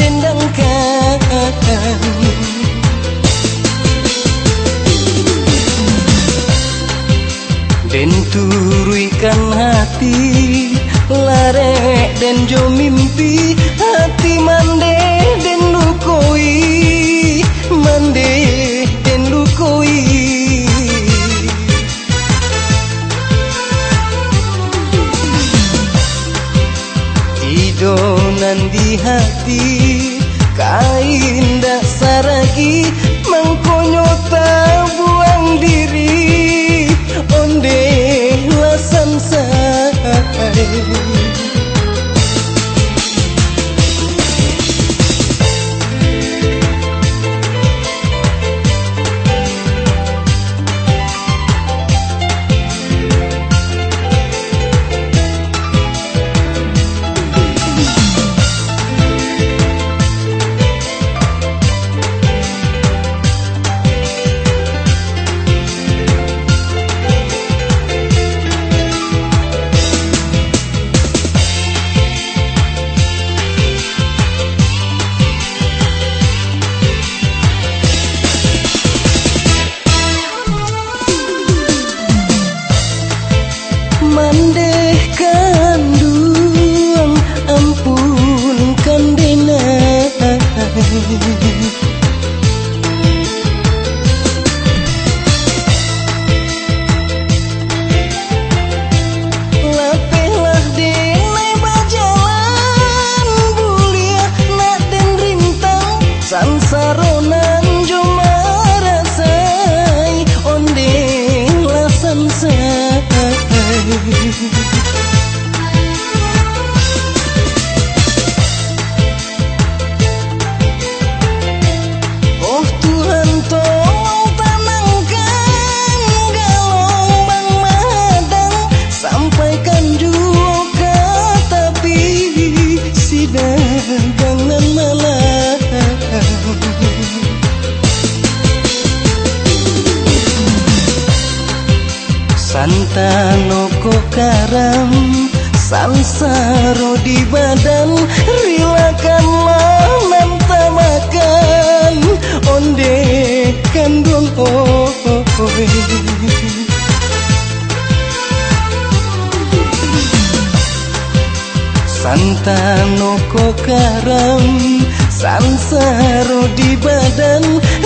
dendangkan. Den turuikan hati larek den jo mimpi hati mande den lukoi mande den lukoi tidonan di hati kain dak saragi mangkonyota buang diri onde lasan say mandehkan duang ampunkan denai lapehlah denai bajalan bulia nak den rintang sansaronan jo marasai onde lasan say oh Tuhan tolong tenangkan gelombang madang sampaikan juga tapi si dagangan malam santano ko karam sansaro di badan rilakanlah nantamakan onde kandung oi santano ko karam sansaro di badan